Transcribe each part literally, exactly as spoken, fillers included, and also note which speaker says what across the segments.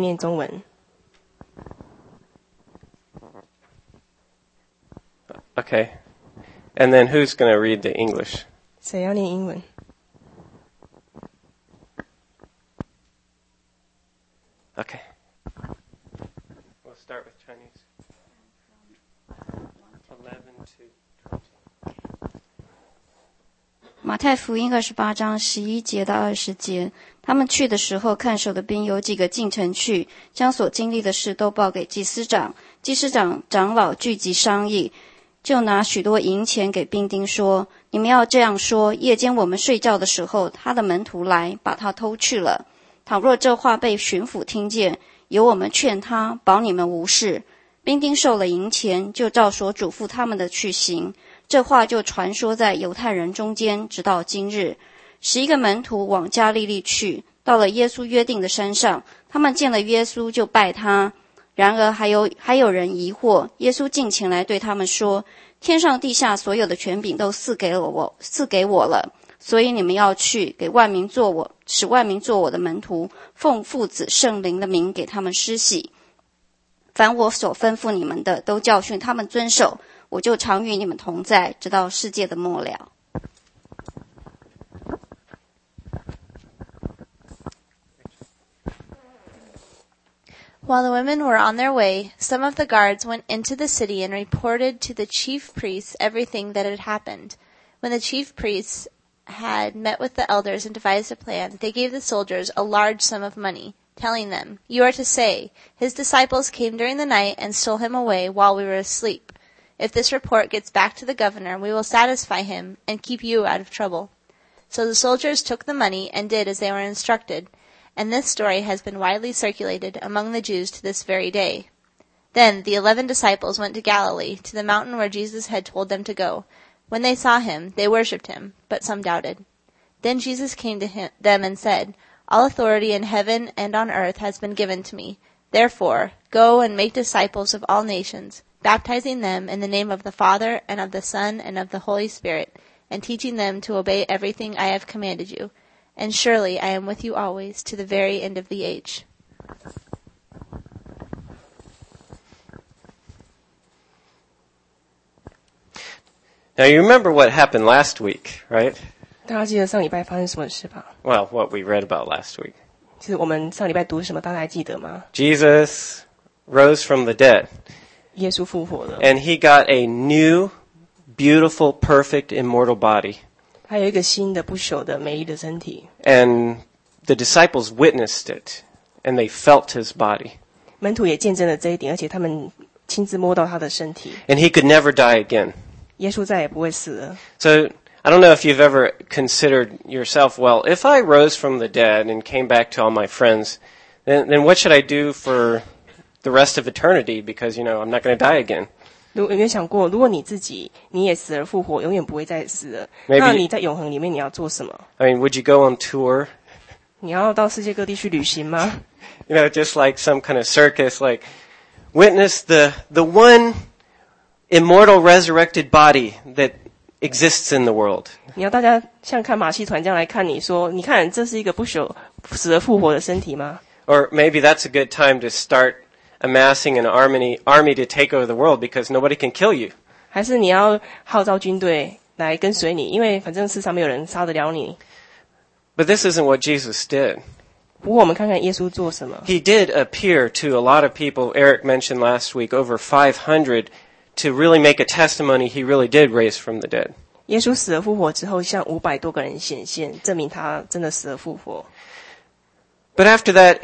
Speaker 1: 念中文。
Speaker 2: Okay. And then who's going to read the English?
Speaker 1: 谁要念英文？
Speaker 2: Okay. We'll start with Chinese. eleven to twenty.
Speaker 3: 马太福音二十八章十一节到二十节，他们去的时候，看守的兵有几个进城去，将所经历的事都报给祭司长。祭司长长老聚集商议，就拿许多银钱给兵丁说：“你们要这样说，夜间我们睡觉的时候，他的门徒来把他偷去了。倘若这话被巡抚听见，由我们劝他，保你们无事。”兵丁受了银钱，就照所嘱咐他们的去行。这话就传说在犹太人中间，直到今日。十一个门徒往加利利去，到了耶稣约定的山上，他们见了耶稣，就拜他。然而还有还有人疑惑，耶稣近前来对他们说：“天上地下所有的权柄都赐给了我，赐给我了。所以你们要去，给万民做我，使万民做我的门徒，奉父子圣灵的名给他们施洗。凡我所吩咐你们的，都教训他们遵守。我就常与你们同在，直到世界的末了。”
Speaker 4: While the women were on their way, some of the guards went into the city and reported to the chief priests everything that had happened. When the chief priests had met with the elders and devised a plan, they gave the soldiers a large sum of money, telling them, "You are to say, his disciples came during the night and stole him away while we were asleep. If this report gets back to the governor, we will satisfy him and keep you out of trouble." So the soldiers took the money and did as they were instructed, and this story has been widely circulated among the Jews to this very day. Then the eleven disciples went to Galilee, to the mountain where Jesus had told them to go. When they saw him, they worshipped him, but some doubted. Then Jesus came to him, them and said, "All authority in heaven and on earth has been given to me. Therefore, go and make disciples of all nations, baptizing them in the name of the Father and of the Son and of the Holy Spirit, and teaching them to obey everything I have commanded you. And surely I am with you always, to the very end of the age."
Speaker 2: Now you remember what happened last week, right?
Speaker 1: 大家记得上礼拜发生什么事吧？
Speaker 2: Well, what we read about last week.
Speaker 1: 其实我们上礼拜读什么，大家还记得吗？
Speaker 2: Jesus rose from the dead.
Speaker 1: 耶稣复活了，
Speaker 2: And he got a new, beautiful, perfect, immortal body.
Speaker 1: 他有一个新的不朽的美丽的身体。
Speaker 2: And the disciples witnessed it, and they felt his body.
Speaker 1: 门徒也见证了这一点，而且他们亲自摸到他的身体。
Speaker 2: And he could never die again.
Speaker 1: 耶稣再也不会死了。
Speaker 2: So, I don't know if you've ever considered yourself, well, if I rose from the dead and came back to all my friends, then, then what should I do for the rest of eternity? Because, you know, I'm not going to die again.
Speaker 1: 有没有想过，如果你自己你也死而复活，永远不会再死了，
Speaker 2: Maybe,
Speaker 1: 那你在永恒里面你要做什么？
Speaker 2: I mean, would you go on tour?
Speaker 1: 你要到世界各地去旅行吗？
Speaker 2: You know, just like some kind of circus, like witness the the one immortal resurrected body that exists in the world.
Speaker 1: 你要大家像看马戏团这样来看你说，你看这是一个不朽死而复活的身体吗？
Speaker 2: Or maybe that's a good time to start amassing an army army to take over the world because nobody can kill you.
Speaker 1: 还是你要号召军队来跟随你，因为反正世上没有人杀得了你。
Speaker 2: But this isn't what Jesus did.
Speaker 1: 不过我们看看耶稣做什么。
Speaker 2: He did appear to a lot of people, Eric mentioned last week, over five hundred, to really make a testimony he really did raise from the dead.
Speaker 1: 耶稣死而复活之后，向五百多个人显现，证明他真的死而复活。
Speaker 2: But after that,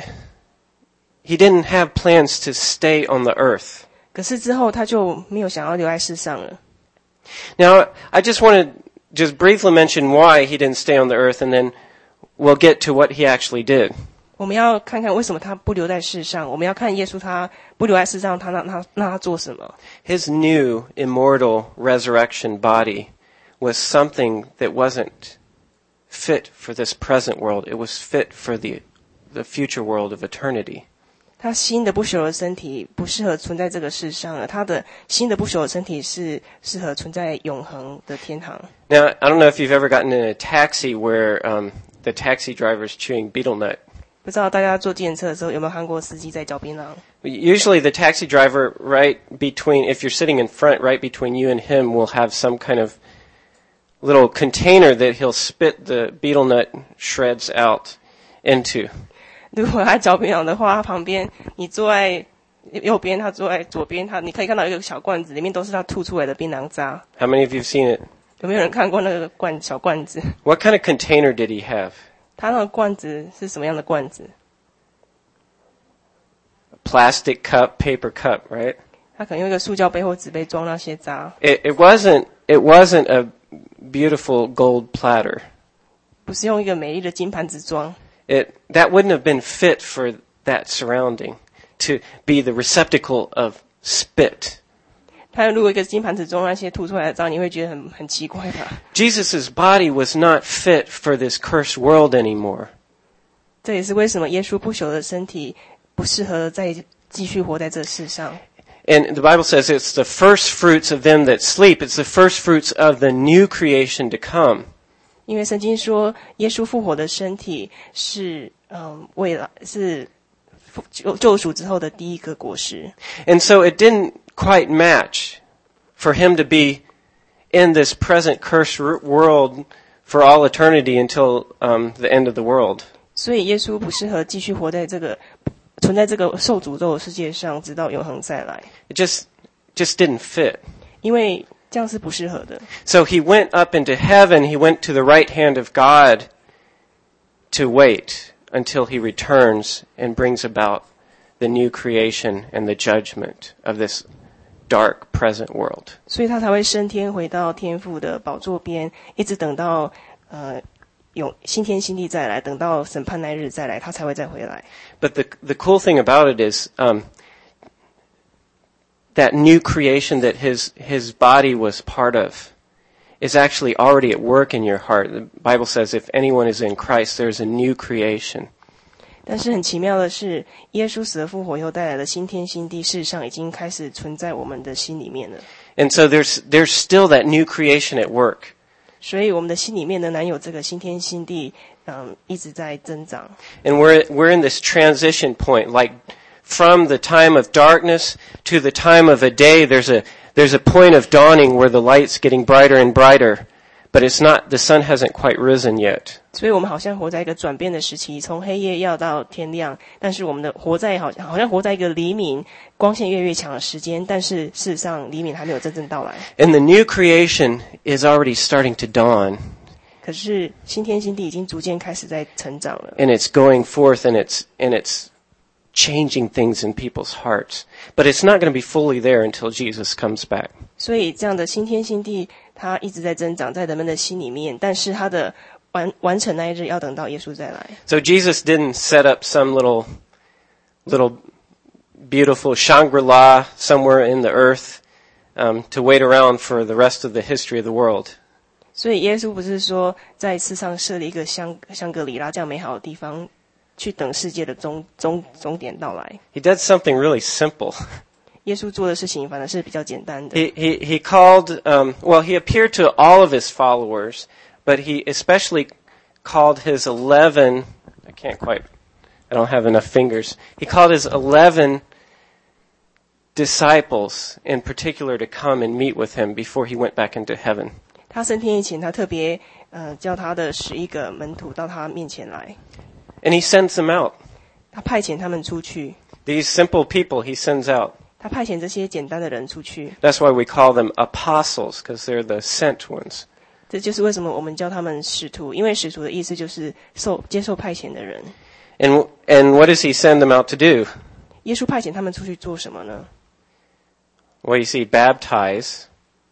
Speaker 2: he didn't have plans to stay on the earth.
Speaker 1: 可是之后他就没有想要留在世上了。
Speaker 2: Now, I just want to just briefly mention why he didn't stay on the earth, and then we'll get to what he actually did.
Speaker 1: 我们要看看为什么他不留在世上，我们要看耶稣他不留在世上，他让他让他做什么。
Speaker 2: His new immortal resurrection body was something that wasn't fit for this present world. It was fit for the the future world of eternity.
Speaker 1: 他新的不朽的身体不适合存在这个世上了，他的新的不朽的身体是适合存在永恒的天堂。
Speaker 2: Now, I don't know if you've ever gotten in a taxi where um, the taxi driver's chewing betel nut.
Speaker 1: 不不知道大家坐计程车的时候有没有看过司机在嚼槟榔？
Speaker 2: Usually the taxi driver right between, if you're sitting in front, right between you and him will have some kind of little container that he'll spit the betel nut shreds out into.
Speaker 1: 如果他嚼槟榔的话，他旁边你坐在右边，他坐在左边，他你可以看到一个小罐子，里面都是他吐出来的槟榔渣。
Speaker 2: How many of you have seen it?
Speaker 1: 有没有人看过那个罐小罐子？
Speaker 2: What kind of container did he have?
Speaker 1: 他那个罐子是什么样的罐子？
Speaker 2: Plastic cup, paper cup, right?
Speaker 1: 他可能用一个塑胶杯或纸杯装那些渣，
Speaker 2: It, it wasn't, it wasn't a beautiful gold platter.
Speaker 1: 不是用一个美丽的金盘子装。
Speaker 2: It, that wouldn't have been fit for that surrounding to be the receptacle of spit.
Speaker 1: 他如果一个金盘子装那些吐出来的渣，你会觉得很很奇怪吧？
Speaker 2: Jesus' body was not fit for this cursed world anymore.
Speaker 1: 这也是为什么耶稣不朽的身体不适合再继续活在这世上。
Speaker 2: And the Bible says it's the first fruits of them that sleep. It's the first fruits of the new creation to come.
Speaker 1: 因为圣经说，耶稣复活的身体是嗯，未来是救救赎之后的第一个果实。
Speaker 2: And so it didn't quite match for him to be in this present cursed world for all eternity until um, the end of the world.
Speaker 1: 所以耶稣不适合继续活在这个存在这个受诅咒的世界上，直到永恒再来。
Speaker 2: It just just didn't fit.
Speaker 1: 因为这样是不适合的。
Speaker 2: So he went up into heaven. He went to the right hand of God to wait until he returns and brings about the new creation and the judgment of this dark present world.
Speaker 1: 所以他才会升天回到天父的宝座边，一直等到呃永新天新地再来，等到审判那日再来，他才会再回来。
Speaker 2: But the the cool thing about it is um, that new creation that his his body was part of is actually already at work in your heart. The Bible says if anyone is in Christ, there's a new creation.
Speaker 1: 但是很奇妙的是，耶稣死而复活以后带来的新天新地，事实上已经开始存在我们的心里面了。
Speaker 2: And so there's there's still that new creation at work.
Speaker 1: 所以我们的心里面仍然有这个新天新地，嗯，一直在增长。
Speaker 2: And we're we're in this transition point, like from the time of darkness to the time of a day. There's a there's a point of dawning where the light's getting brighter and brighter, but it's not. The sun hasn't quite risen yet.
Speaker 1: 所以我们好像活在一个转变的时期，从黑夜要到天亮，但是我们的活在好像好像活在一个黎明，光线越来越强的时间，但是事实上黎明还没有真正到来。
Speaker 2: And the new creation is already starting to dawn,
Speaker 1: 可是新天新地已经逐渐开始在成长了，
Speaker 2: and it's going forth, and it's and it's changing things in people's hearts. But it's not going to be fully there until Jesus comes back.
Speaker 1: 所以这样的新天新地，它一直在增长在人们的心里面，但是它的完完成那一日要等到耶稣再来。
Speaker 2: So Jesus didn't set up some little little beautiful Shangri-La somewhere in the earth um, to wait around for the rest of the history of the world.
Speaker 1: 所以耶稣不是说在世上设立一个香香格里拉这样美好的地方，去等世界的终终终点到来。
Speaker 2: He did something really simple.
Speaker 1: 耶稣做的事情反而是比较简单的。
Speaker 2: He he he called um, well he appeared to all of his followers, but he especially called his eleven. I can't quite. I don't have enough fingers. He called his eleven disciples in particular to come and meet with him before he went back into heaven.
Speaker 1: 他升天以前，他特别呃叫他的十一个门徒到他面前来，
Speaker 2: And he sends them out.
Speaker 1: 他派遣他们出去，
Speaker 2: These simple people he sends out.
Speaker 1: 他派遣这些简单的人出去。
Speaker 2: That's why we call them apostles, because they're the sent ones.
Speaker 1: 这就是为什么我们叫他们使徒，因为使徒的意思就是受接受派遣的人。
Speaker 2: And and what does he send them out to do?
Speaker 1: 耶稣派遣他们出去做什么呢？
Speaker 2: Well, you see, baptize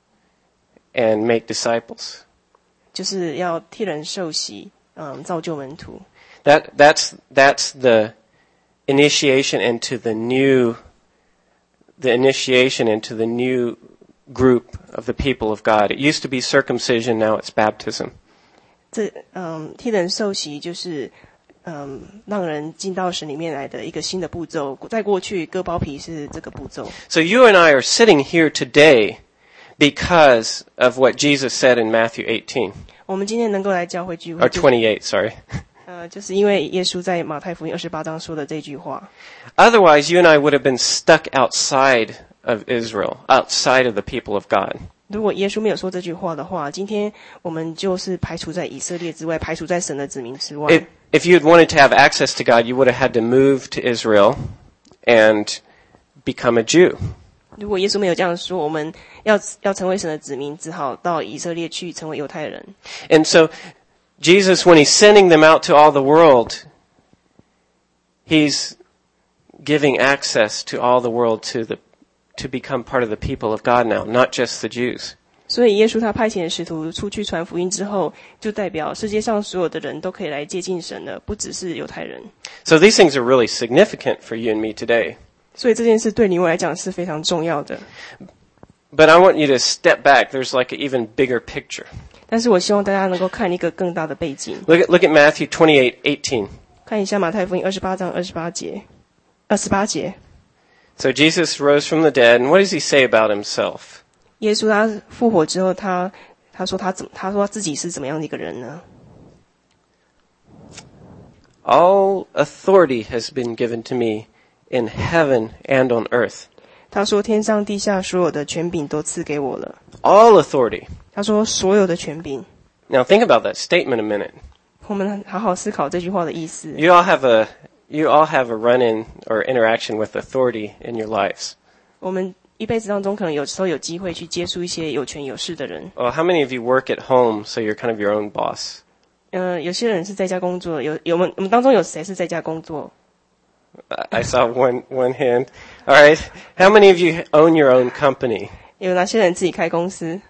Speaker 2: and make disciples.
Speaker 1: 就是要替人受洗，嗯，造就门徒。
Speaker 2: That that's that's the initiation into the new the initiation into the new group of the people of God. It used to be circumcision, now it's baptism.
Speaker 1: 这嗯，替人受洗就是嗯，让人进到神里面来的一个新的步骤。在过去割包皮是这个步骤。
Speaker 2: So you and I are sitting here today because of what Jesus said in Matthew eighteen.
Speaker 1: 我们今天能够来教会聚会
Speaker 2: Or
Speaker 1: 就，
Speaker 2: twenty-eight, sorry.
Speaker 1: 嗯， 呃，就是因为耶稣在马太福音二十八章说的这句话。
Speaker 2: Otherwise, you and I would have been stuck outside of Israel, outside of the people of God.
Speaker 1: 如果耶稣没有说这句话的话，今天我们就是排除在以色列之外，排除在神的子民之外。
Speaker 2: If, if you had wanted to have access to God, you would have had to move to Israel and become a Jew.
Speaker 1: 如果耶稣没有这样说，我们要要成为神的子民，只好到以色列去成为犹太人。
Speaker 2: And so, Jesus, when he's sending them out to all the world, he's giving access to all the world to the to become part of the people of God now, not just the Jews.
Speaker 1: 所以耶稣他派遣使徒出去传福音之后，就代表世界上所有的人都可以来接近神了，不只是犹太人。
Speaker 2: So these things are really significant for you and me today.
Speaker 1: 所以这件事对你我来讲是非常重要的。
Speaker 2: But I want you to step back. There's like an even bigger picture.
Speaker 1: 但是我希望大家能够看一个更大的背景。
Speaker 2: Look at look at Matthew twenty-eight eighteen.
Speaker 1: 看一下马太福音二十八章二十八节，二十八节。
Speaker 2: So Jesus rose from the dead, and what does he say about himself?
Speaker 1: 耶稣他复活之后，他他说他怎么他说他自己是怎么样的一个人呢？
Speaker 2: All authority has been given to me in heaven and on earth.
Speaker 1: 他说天上地下所有的权柄都赐给我了。
Speaker 2: All authority.
Speaker 1: 他说所有的权柄。
Speaker 2: Now think about that statement a minute.
Speaker 1: 我们好好思考这句话的意思。
Speaker 2: You all have a you all have a run-in or interaction with authority in your lives.
Speaker 1: 我们一辈子当中可能有时候有机会去接触一些有权有势的人。
Speaker 2: Well, how many of you work at home so you're kind of your own boss?
Speaker 1: 呃，有些人是在家工作，有有我们我们当中有谁是在家工作？
Speaker 2: I saw one one hand. All right. How many of you own your own company?
Speaker 1: 有哪些人自己开公司？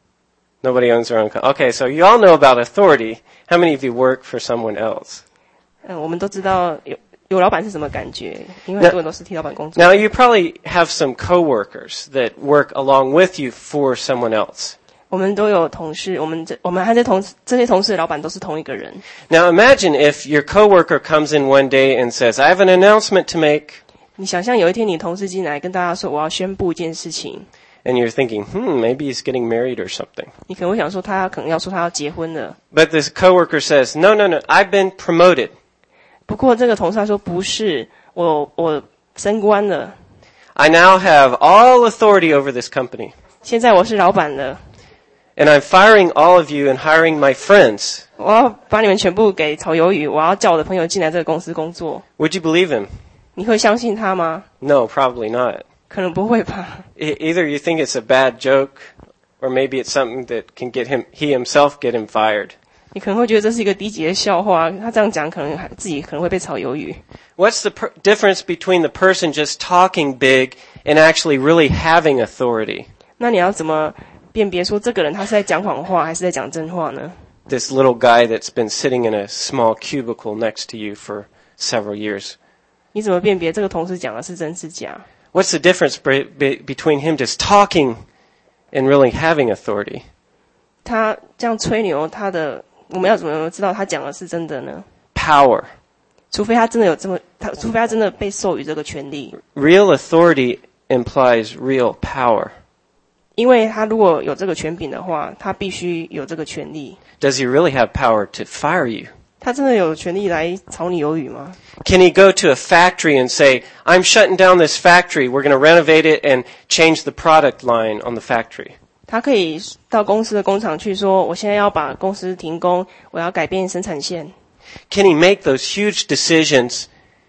Speaker 2: Nobody owns their own company. Okay, so you all know about authority. How many of you work for someone else?
Speaker 1: 嗯、呃，我们都知道有有老板是什么感觉，因为很多人都是替老板工作。
Speaker 2: Now, you probably have some coworkers that work along with you for someone else.
Speaker 1: 我们都有同事，我们这我们和这同这些同事的老板都是同一个人。
Speaker 2: Now, imagine if your coworker comes in one day and says, "I have an announcement to make."
Speaker 1: 你想象有一天你同事进来跟大家说我要宣布一件事情，
Speaker 2: And you're thinking, hmm, maybe he's getting married or something.
Speaker 1: 你可能会想说他可能要说他要结婚了。
Speaker 2: But this coworker says, "No, no, no, I've been promoted.
Speaker 1: 不过这个同事他说不是，我我升官了，
Speaker 2: I now have all authority over this company.
Speaker 1: 现在我是老板了，
Speaker 2: And I'm firing all of you and hiring my friends."
Speaker 1: 我要把你们全部给炒鱿鱼，我要叫我的朋友进来这个公司工作。
Speaker 2: Would you believe him?
Speaker 1: 你会相信他吗？
Speaker 2: No, probably not.
Speaker 1: 可能不会吧。
Speaker 2: E- Either you think it's a bad joke, or maybe it's something that can get him, he himself get him fired.
Speaker 1: 你可能会觉得这是一个低级的笑话，他这样讲可能还自己可能会被炒鱿鱼。
Speaker 2: What's the per- difference between the person just talking big and actually really having authority?
Speaker 1: 那你要怎么辨别说这个人他是在讲谎话还是在讲真话呢？
Speaker 2: This little guy that's been sitting in a small cubicle next to you for several years.
Speaker 1: 你怎么辨别这个同事讲的是真是假？
Speaker 2: What's the difference be- be- between him just talking and really having authority?
Speaker 1: 他这样吹牛，他的我们要怎么知道他讲的是真的呢？
Speaker 2: Power.
Speaker 1: 除非他真的有这么，他除非他真的被授予这个权利，
Speaker 2: Real authority implies real power.
Speaker 1: 因为他如果有这个权柄的话，他必须有这个权利。
Speaker 2: Does he really have power to fire you?
Speaker 1: 他真的有权利来炒你鱿鱼吗？
Speaker 2: Can he go to a factory and say, "I'm shutting down this factory. We're going to renovate it and change the product line on the factory"?
Speaker 1: 他可以到公司的工厂去说，我现在要把公司停工，我要改变生产线。
Speaker 2: Can he make those huge decisions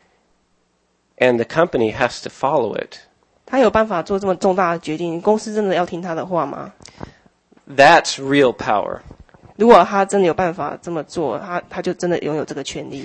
Speaker 2: and the company has to follow it?
Speaker 1: 他有办法做这么重大的决定，公司真的要听他的话吗？
Speaker 2: That's real power.
Speaker 1: 如果他真的有办法这么做，他他就真的拥有这个权利。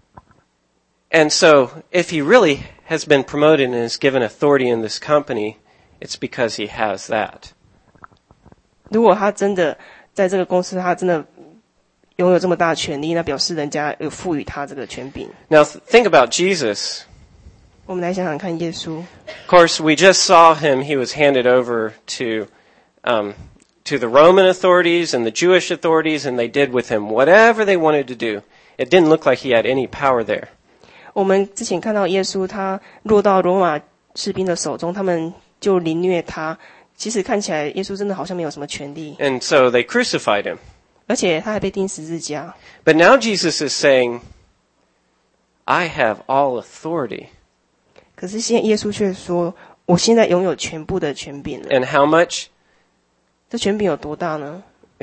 Speaker 2: And so, if he really has been promoted and is given authority in this company, it's because he has that.
Speaker 1: 如果他真的在这个公司，他真的拥有这么大的权利，那表示人家有赋予他这个权柄。
Speaker 2: Now, th- think about Jesus.
Speaker 1: 我们来想想看，耶稣，
Speaker 2: Of course, we just saw him. He was handed over to um, to the Roman authorities and the Jewish authorities, and they did with him whatever they wanted to do. It didn't look like he had any power there.
Speaker 1: 我们之前看到耶稣，他落到罗马士兵的手中，他们就凌虐他。其实看起来，耶稣真的好像没有什么权利，
Speaker 2: And so they crucified him.
Speaker 1: 而且他还被钉十字架。
Speaker 2: But now Jesus is saying, I have all authority.
Speaker 1: 可是现在耶稣却说，我现在拥有全部的权柄了。
Speaker 2: And how much?
Speaker 1: 这权柄有多大呢？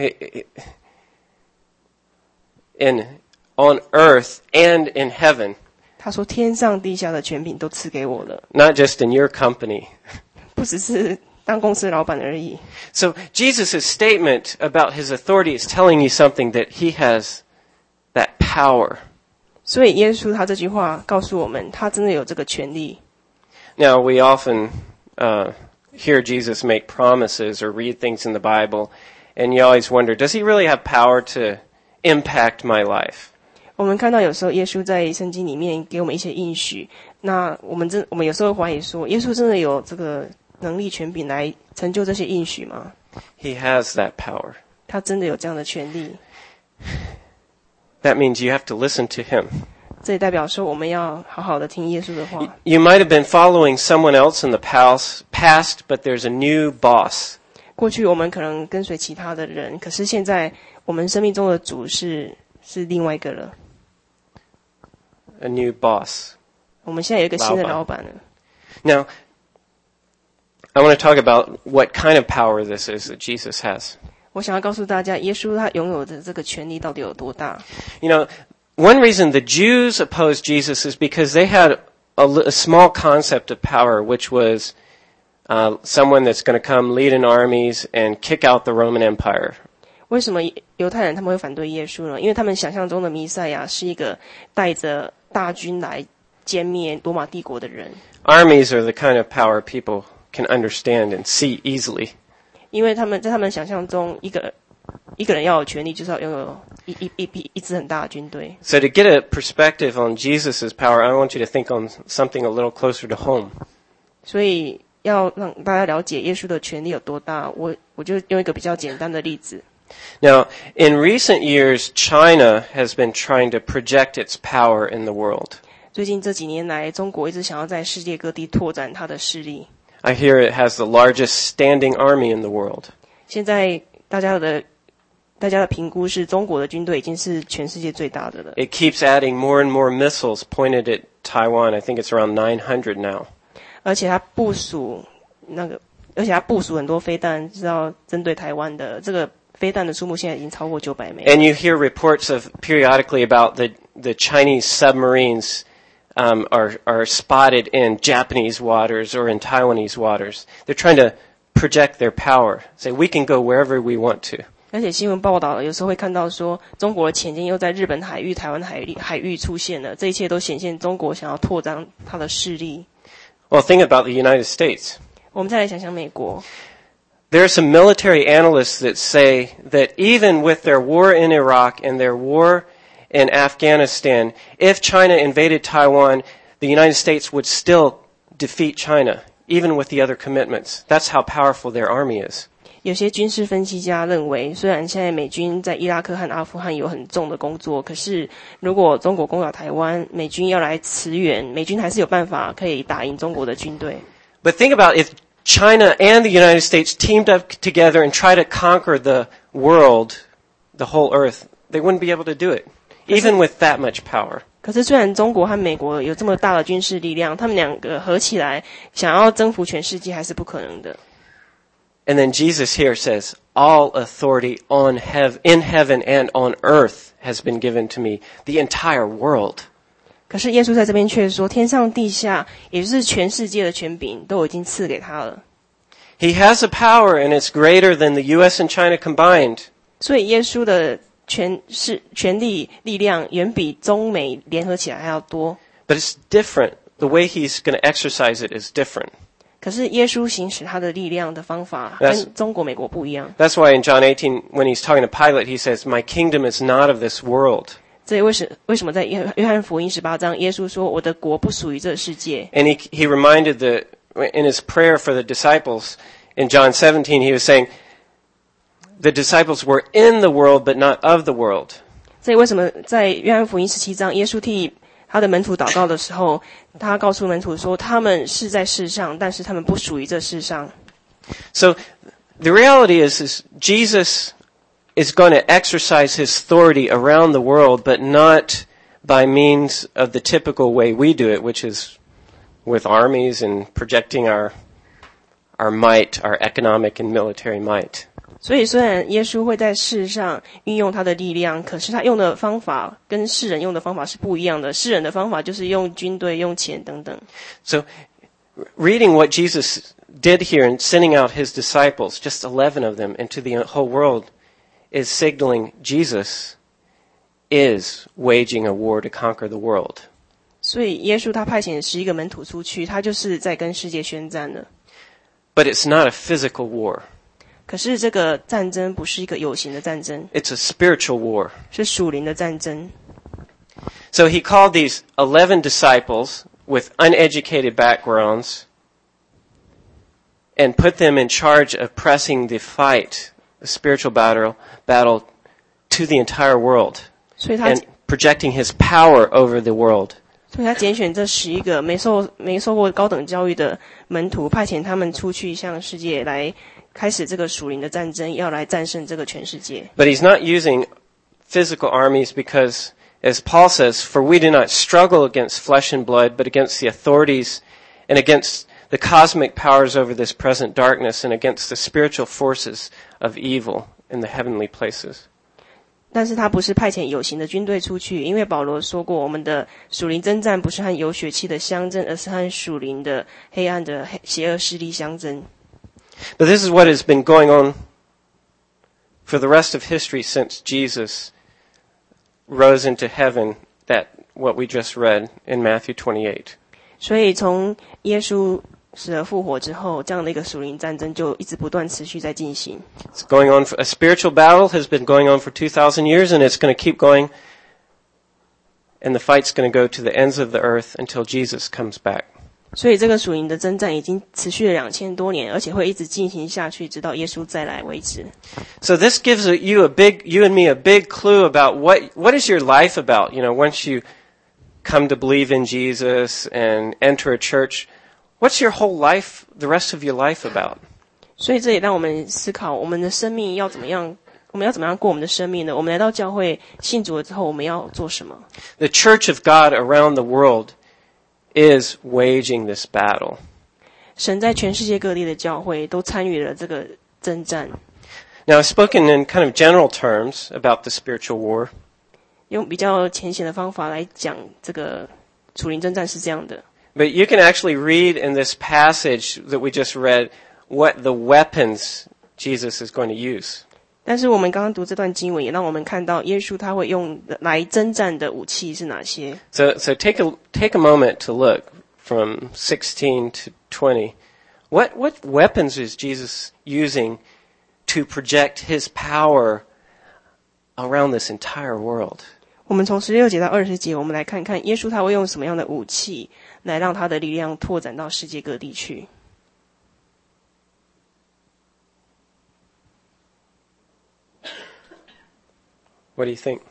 Speaker 2: In on earth and in heaven.
Speaker 1: 他说天上地下的权柄都赐给我了，
Speaker 2: Not just in your company.
Speaker 1: 不只是当公司老板而已。
Speaker 2: So Jesus' statement about his authority is telling you something that he has that power.
Speaker 1: 所以耶稣他这句话告诉我们，他真的有这个权利。
Speaker 2: Now we often uh, hear Jesus make promises or read things in the Bible, and you always wonder, does he really have power to impact my life?
Speaker 1: 我们看到有时候耶稣在圣经里面给我们一些应许，那我们真我们有时候怀疑说，耶稣真的有这个能力权柄来成就这些应许吗？
Speaker 2: He has that power.
Speaker 1: 他真的有这样的权利？
Speaker 2: That means you have to listen to him.
Speaker 1: 这也代表说我们要好好的听耶稣的话。
Speaker 2: You might have been following someone else in the past, past, but there's a new boss.
Speaker 1: 过去我们可能跟随其他的人，可是现在我们生命中的主是是另外一个了。
Speaker 2: A new boss.
Speaker 1: 我们现在有一个新的
Speaker 2: 老板。
Speaker 1: 老板了。
Speaker 2: Now, I want to talk about what kind of power this is that Jesus has.
Speaker 1: 我想要告诉大家，耶稣他拥有的这个权利到底有多大？
Speaker 2: You know, one reason the Jews opposed Jesus is because they had a, a small concept of power, which was uh, someone that's going to come lead in armies and kick out the Roman Empire.
Speaker 1: 为什么犹太人他们会反对耶稣呢？因为他们想象中的弥赛亚是一个带着大军来歼灭罗马帝国的人。
Speaker 2: Armies are the kind of power people can understand and see easily.
Speaker 1: 因为他们在他们想象中，一个一个人要有权利，就是要拥有一一一一一支很大的军队。
Speaker 2: So to get a perspective on Jesus' power, I want you to think on something a little closer to home.
Speaker 1: 所以要让大家了解耶稣的权力有多大，我我就用一个比较简单的例子。
Speaker 2: Now, in recent years, China has been trying to project its power in the world.
Speaker 1: 最近这几年来，中国一直想要在世界各地拓展它的势力。
Speaker 2: I hear it has the largest standing army in the world.
Speaker 1: 现在大家的大家的评估是中国的军队已经是全世界最大的了，
Speaker 2: It keeps adding more and more missiles pointed at Taiwan. I think it's around nine hundred now.
Speaker 1: 而且它部署那个，而且它部署很多飞弹，知道针对台湾的这个飞弹的数目现在已经超过九百枚。
Speaker 2: And you hear reports of periodically about the, the Chinese submarines um, are, are spotted in Japanese waters or in Taiwanese waters. They're trying to project their power. Say, we can go wherever we want to.
Speaker 1: 而且新闻报道有时候会看到说，中国的潜舰又在日本海域、台湾海域海域出现了，这一切都显现中国想要扩张它的势力。
Speaker 2: Well, think about the United States.
Speaker 1: 我们再来想想美国，
Speaker 2: There are some military analysts that say that even with their war in Iraq and their war in Afghanistan, if China invaded Taiwan, the United States would still defeat China, even with the other commitments. That's how powerful their army is.
Speaker 1: 有些军事分析家认为，虽然现在美军在伊拉克和阿富汗有很重的工作，可是如果中国攻打台湾，美军要来驰援，美军还是有办法可以打赢中国的军队。
Speaker 2: But think about if China and the United States teamed up together and tried to conquer the world, the whole earth, they wouldn't be able to do it, even with that much power.
Speaker 1: 可是虽然中国和美国有这么大的军事力量，他们两个合起来想要征服全世界还是不可能的。
Speaker 2: And then Jesus here says, all authority on hev- in heaven and on earth has been given to me, the entire world.
Speaker 1: 可是耶稣在这边却说，天上地下，也就是全世界的权柄都已经赐给他了。
Speaker 2: He has a power and it's greater than the U S and China combined.
Speaker 1: 所以耶稣的权势、权力、力量远比中美联合起来还要多。
Speaker 2: But it's different. The way he's going to exercise it is different.
Speaker 1: 可是耶稣行使他的力量的方法
Speaker 2: That's-
Speaker 1: 跟中国、美国不一样。
Speaker 2: That's why in John eighteen, when he's talking to Pilate, he says, my kingdom is not of this world.
Speaker 1: 这为什为什么在约约翰福音十八章，耶稣说：“我的国不属于这世界。”
Speaker 2: And he, he reminded the, in his prayer for the disciples in John seventeen, he was saying, the disciples were in the world, but not of the world.
Speaker 1: 所以为什么在约翰福音十七章，耶稣替他的门徒祷告的时候，他告诉门徒说：“他们是在世上，但是他们不属于这世上。”
Speaker 2: So the reality is, is Jesus is going to exercise his authority around the world, but not by means of the typical way we do it, which is with armies and projecting our our might, our economic and military might.
Speaker 1: 所以虽然耶稣会在世上运用他的力量，可是他用的方法跟世人用的方法是不一样的。世人的方法就是用军队、用钱等等。
Speaker 2: So, reading what Jesus did here in sending out his disciples, just eleven of them, into the whole world, is signaling Jesus is waging a war to conquer the world.
Speaker 1: 所以耶稣他派遣十一个门徒出去，他就是在跟世界宣战了。
Speaker 2: But it's not a physical war.
Speaker 1: 可是这个战争不是一个有形的战争，
Speaker 2: It's a spiritual war.
Speaker 1: 是属灵的战争。
Speaker 2: So he called these eleven disciples with uneducated backgrounds and put them in charge of pressing the fight, the spiritual battle, battle to the entire world
Speaker 1: 所以他
Speaker 2: and projecting his power over the world.
Speaker 1: 所以他拣选这十一个没受没受过高等教育的门徒，派遣他们出去向世界来开始这个属灵的战争，要来战胜这个全世界。
Speaker 2: But he's not using physical armies because, as Paul says, for we do not struggle against flesh and blood, but against the authorities and against the cosmic powers over this present darkness and against the spiritual forces of evil in the heavenly places.
Speaker 1: 但是他不是派遣有形的军队出去，因为保罗说过，我们的属灵征战不是和有血气的相争，而是和属灵的黑暗的邪恶势力相争。
Speaker 2: But this is what has been going on for the rest of history since Jesus rose into heaven, that what we just read in Matthew twenty-eight.
Speaker 1: 所以从耶稣死而复活之后，这样的一个属灵战争就一直不断持续在进行。
Speaker 2: It's going on, for, a spiritual battle has been going on for two thousand years, and it's going to keep going, and the fight's going to go to the ends of the earth until Jesus comes back.
Speaker 1: 所以这个属灵的征战已经持续了两千多年，而且会一直进行下去，直到耶稣再来为止。
Speaker 2: So this gives you a big, you and me a big clue about what, what is your life about? You know, once you come to believe in Jesus and enter a church, what's your whole life, the rest of your life about?
Speaker 1: 所以这也让我们思考，我们的生命要怎么样，我们要怎么样过我们的生命呢？我们来到教会信主了之后，我们要做什么？
Speaker 2: The church of God around the world is waging this battle.
Speaker 1: 神在全世界各地的教会都参与了这个征战。
Speaker 2: Now, I've spoken in kind of general terms about the spiritual war.
Speaker 1: 用比较浅显的方法来讲，这个属灵征战是这样的。
Speaker 2: But you can actually read in this passage that we just read what the weapons Jesus is going to use.
Speaker 1: 但是我们刚刚读这段经文，也让我们看到耶稣他会用来征战的武器是哪些。
Speaker 2: So, so take a take a moment to look from sixteen to twenty. What what weapons is Jesus using to project his power around this entire world?
Speaker 1: 我们从十六节到二十节，我们来看看耶稣他会用什么样的武器来让他的力量拓展到世界各地去。
Speaker 2: What do you think?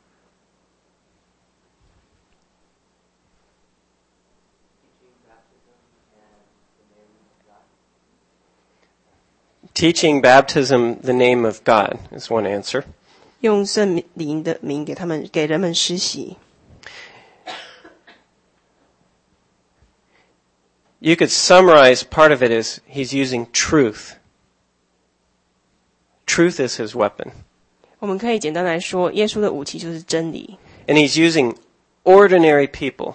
Speaker 2: Teaching baptism the name of God is one answer.
Speaker 1: 用圣灵的名给他们给人们施洗。
Speaker 2: You could summarize part of it as he's using truth. Truth is his weapon.
Speaker 1: 我们可以简单来说，耶稣的武器就是真理。
Speaker 2: And he's using ordinary people.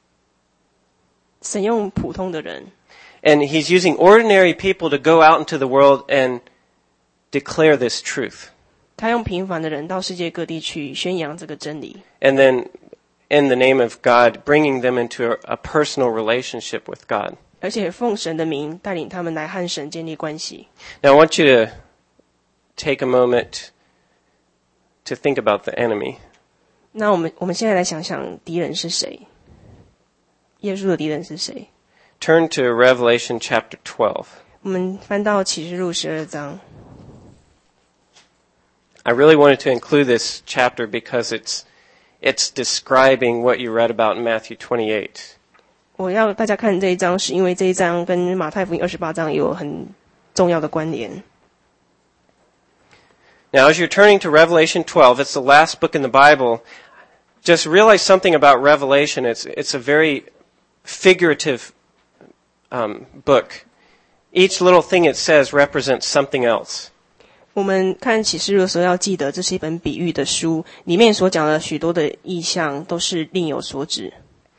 Speaker 1: 神用普通的人，
Speaker 2: And he's using ordinary people to go out into the world and declare this truth.
Speaker 1: 他用平凡的人到世界各地去宣扬这个真理。
Speaker 2: And then, in the name of God, bringing them into a, a personal relationship with God.
Speaker 1: 而且奉神的名带领他们来和神建立关系。
Speaker 2: Now, I want you to take a moment to think about the enemy.
Speaker 1: 那我们我们现在来想想敌人是谁？耶稣的敌人是谁？
Speaker 2: Turn to Revelation chapter twelve.
Speaker 1: 我们翻到启示录十二章。
Speaker 2: I really wanted to include this chapter because it's it's describing what you read about in Matthew twenty-eight.
Speaker 1: 我要大家看这一章，是因为这一章跟马太福音二十八章有很重要的关联。
Speaker 2: Now, as you're turning to Revelation twelve, it's the last book in the Bible. just realize something about Revelation. It's it's a very figurative um, book. Each little thing it says represents something else.
Speaker 1: 我们看启示录的时候要记得，这是一本比喻的书，里面所讲的许多的意象都是另有所指。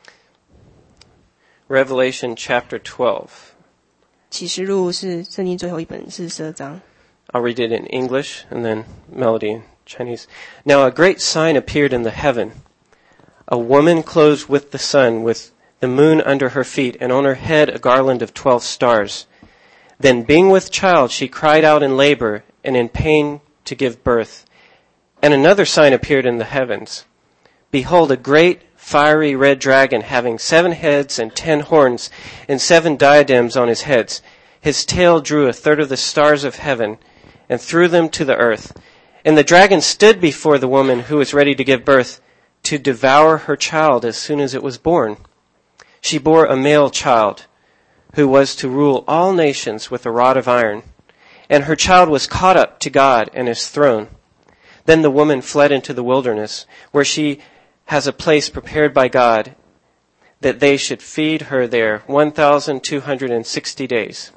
Speaker 2: Revelation chapter twelve.
Speaker 1: 启示录是圣经最后一本，是十二章。
Speaker 2: I'll read it in English and then Melody in Chinese. Now a great sign appeared in the heaven. A woman clothed with the sun, with the moon under her feet, and on her head a garland of twelve stars. Then being with child, she cried out in labor and in pain to give birth. And another sign appeared in the heavens. Behold, a great fiery red dragon having seven heads and ten horns and seven diadems on his heads. His tail drew a third of the stars of heaven and threw them to the earth. And the dragon stood before the woman who was ready to give birth to devour her child as soon as it was born. She bore a male child who was to rule all nations with a rod of iron. And her child was caught up to God and his throne. Then the woman fled into the wilderness, where she has a place prepared by God, that they should feed her there one thousand two hundred sixty days.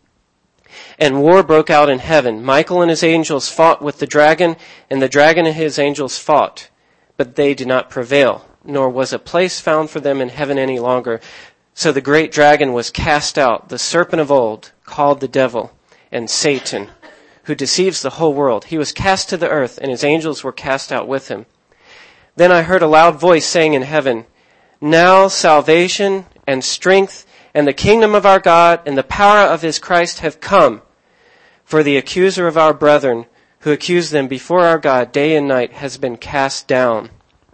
Speaker 2: And war broke out in heaven. Michael and his angels fought with the dragon, and the dragon and his angels fought. But they did not prevail, nor was a place found for them in heaven any longer. So the great dragon was cast out, the serpent of old, called the devil, and Satan, who deceives the whole world. He was cast to the earth, and his angels were cast out with him. Then I heard a loud voice saying in heaven, Now salvation and strength and the kingdom of our God and the power of his Christ have come. For the accuser of our brethren, who accused them before our God day and night, has been cast down.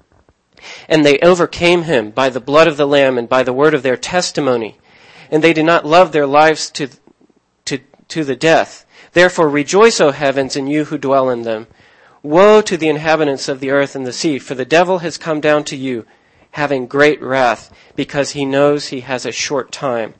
Speaker 2: And they overcame him by the blood of the Lamb and by the word of their testimony. And they did not love their lives to, to, to the death. Therefore rejoice, O heavens, and you who dwell in them. Woe to the inhabitants of the earth and the sea, for the devil has come down to you, having great wrath, because he knows he has a short time.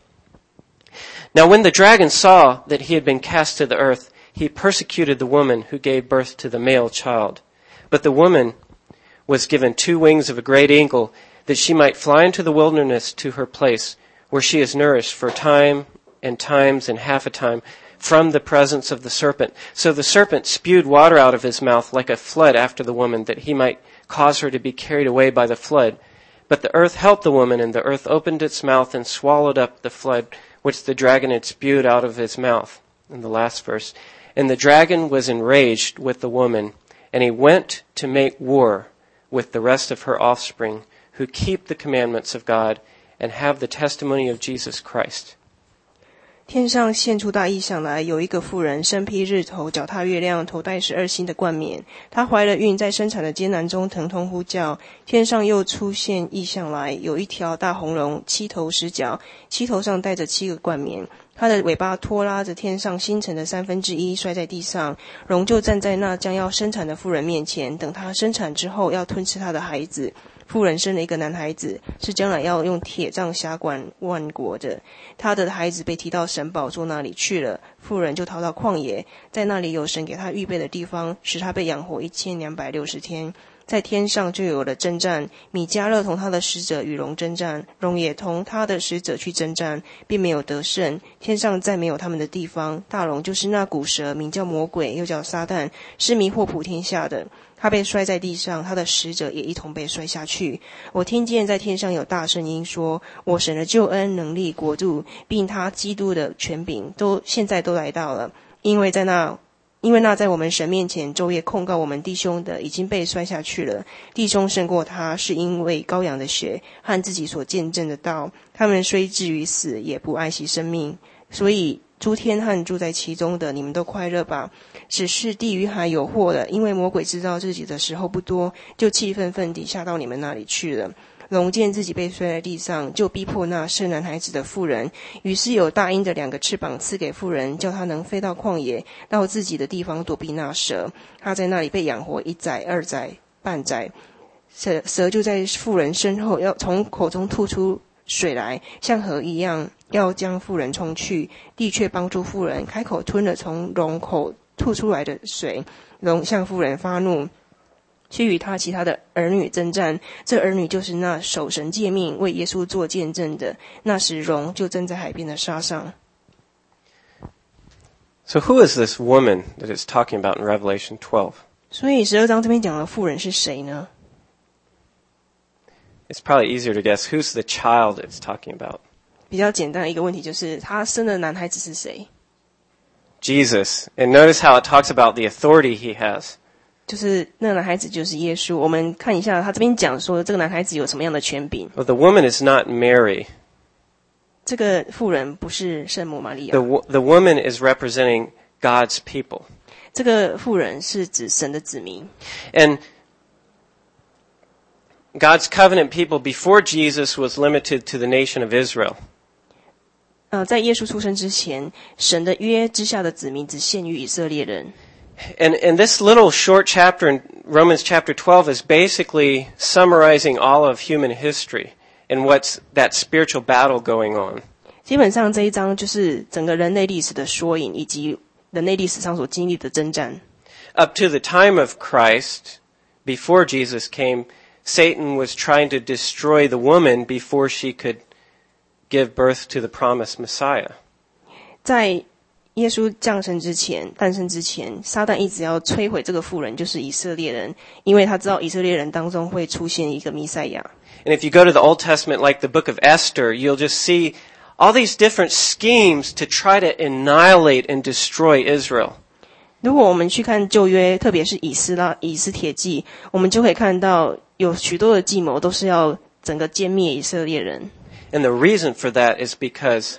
Speaker 2: Now when the dragon saw that he had been cast to the earth, he persecuted the woman who gave birth to the male child. But the woman was given two wings of a great eagle, that she might fly into the wilderness to her place, where she is nourished for time and times and half a time from the presence of the serpent. So the serpent spewed water out of his mouth like a flood after the woman, that he might cause her to be carried away by the flood. But the earth helped the woman, and the earth opened its mouth and swallowed up the flood which the dragon had spewed out of his mouth. In the last verse. And the dragon was enraged with the woman, and he went to make war with the rest of her offspring, who keep the commandments of God and have the testimony of Jesus Christ.
Speaker 1: 天上现出大异象来，有一个妇人身披日头，脚踏月亮，头戴十二星的冠冕。她怀了孕，在生产的艰难中疼痛呼叫。天上又出现异象来，有一条大红龙，七头十角，七头上戴着七个冠冕。它的尾巴拖拉着天上星辰的三分之一，摔在地上。龙就站在那将要生产的妇人面前，等她生产之后，要吞吃她的孩子。妇人生了一个男孩子，是将来要用铁杖辖管万国的。他的孩子被提到神宝座那里去了，妇人就逃到旷野，在那里有神给他预备的地方，使他被养活一千两百六十天。在天上就有了征战，米迦勒同他的使者与龙征战，龙也同他的使者去征战，并没有得胜。天上再没有他们的地方。大龙就是那古蛇，名叫魔鬼，又叫撒旦，是迷惑普天下的。他被摔在地上，他的使者也一同被摔下去。我听见在天上有大声音说，我神的救恩、能力、国度，并他基督的权柄，都现在都来到了。因为在那因为那在我们神面前昼夜控告我们弟兄的，已经被摔下去了。弟兄胜过他，是因为羔羊的血和自己所见证的道。他们虽至于死，也不爱惜生命。所以诸天和住在其中的，你们都快乐吧。只是地与海有祸了，因为魔鬼知道自己的时候不多，就气愤愤地下到你们那里去了。龙见自己被摔在地上，就逼迫那生男孩子的妇人，于是有大鹰的两个翅膀赐给妇人，叫她能飞到旷野，到自己的地方躲避那蛇。她在那里被养活一载、二载、半载。蛇蛇就在妇人身后，要从口中吐出水来，像河一样，要将妇人冲去。地却帮助妇人，开口吞了从龙口吐出来的水。龙向妇人发怒， 去与他其他的儿女征战，这儿女就是那守神诫命为耶稣做见证的。那时荣就站在海边的沙上。
Speaker 2: So who is this woman that it's talking about in Revelation twelve?
Speaker 1: 所以十二章这边讲的妇人是谁呢？
Speaker 2: It's probably easier to guess who's the child it's talking about.
Speaker 1: 比较简单的一个问题就是他生的男孩子是谁？
Speaker 2: Jesus. And notice how it talks about the authority he has.
Speaker 1: 就是那个男孩子就是耶稣。我们看一下他这边讲说这个男孩子有什么样的权柄。
Speaker 2: Well, the woman is not Mary.
Speaker 1: 这个妇人不是圣母玛利亚。
Speaker 2: The, wo- the woman is representing God's people.
Speaker 1: 这个妇人是指神的子民。
Speaker 2: And God's covenant people before Jesus was limited to the nation of Israel.
Speaker 1: 呃，在耶稣出生之前，神的约之下的子民只限于以色列人。
Speaker 2: And, and this little short chapter in Romans chapter twelve is basically summarizing all of human history and what's that spiritual battle going on.
Speaker 1: 基本上这一章就是整个人类历史的缩影，以及人类历史上所经历的征战。
Speaker 2: Up to the time of Christ, before Jesus came, Satan was trying to destroy the woman before she could give birth to the promised Messiah.
Speaker 1: 在耶稣降生之前，诞生之前，撒旦一直要摧毁这个妇人，就是以色列人，因为他知道以色列人当中会出现一个弥赛亚。
Speaker 2: And if you go to the Old Testament, like the book of Esther, you'll just see all these different schemes to try to annihilate and destroy Israel.
Speaker 1: 如果我们去看旧约，特别是以斯拉、以斯帖记，我们就可以看到有许多的计谋都是要整个歼灭以色列人。
Speaker 2: And the reason for that is because